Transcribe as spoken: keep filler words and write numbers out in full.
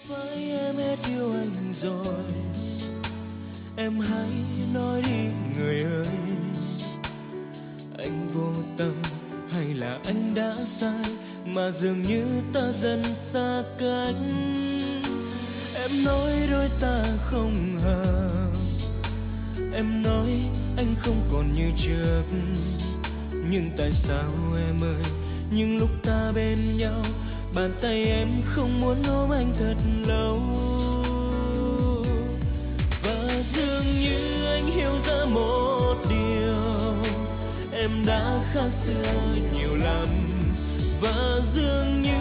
Phải em hết yêu anh rồi, em hãy nói đi người ơi. Anh vô tâm hay là anh đã sai mà dường như ta dần xa cách. Em nói đôi ta không hợp, em nói anh không còn như trước. Nhưng tại sao em ơi, những lúc ta bên nhau, bàn tay em không muốn ôm anh thật lâu. Và dường như anh hiểu ra một điều, em đã khác xưa nhiều lắm. Và dường như